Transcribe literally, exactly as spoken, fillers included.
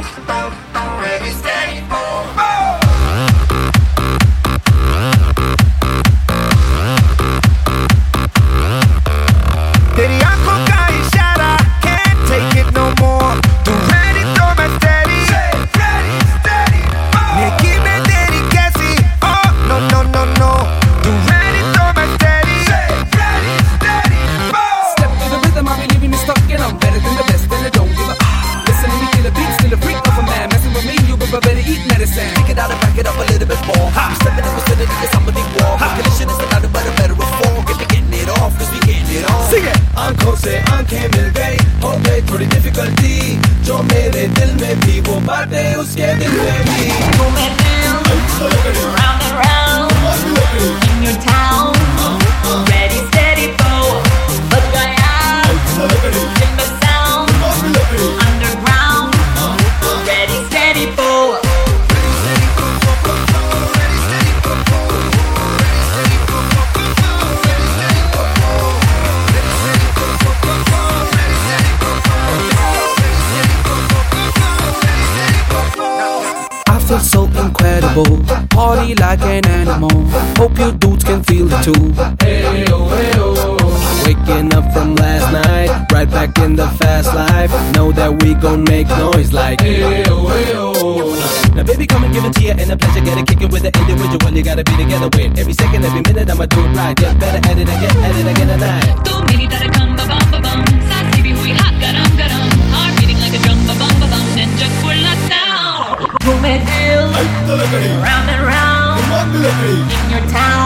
Ready, steady, boom. तेरी आंखों का इशारा can't take it no more. तू ready तो मैं steady. Ready, steady, boom. नेकी में तेरी कैसी? Oh no no no no. तू ready तो मैं steady. Ready, steady, boom. Step to the rhythm, I be leaving you stuck and I'm better than the best and I don't give a. Listen to me, kill a beat, still a freak of a man. Messing with me, you better eat medicine. Pick it out and back it up a little bit more. I'm stepping in vicinity to somebody walk. Calculation is about it, but a better reform. Get to getting it off, cause we getting it on. Sing it. आंखों से आंखें मिल गई, हो गई थोड़ी difficulty, जो मेरे दिल में थी वो बातें उसके दिल में भी. Moving down, round and round, in your town, ready, steady, go. Look out, in the sound, underground, ready, steady, go. I feel so incredible, party like an animal. Hope you dudes can feel it too. Hey oh, hey oh. Waking up from last night, right back in the fast life. Know that we gon' make noise like Hey oh, hey oh. Now baby, come and give it to you in a pleasure. Get it kicking with the individual you gotta be together with. Every second, every minute, I'ma do it right. Get better at it and get at it again tonight. Tu meri tere come ba bum ba bum, saasi bhi hui hot garam garam, heart beating like a drum ba bum ba bum, ninja full of sound. Moving down, round and round, in your town.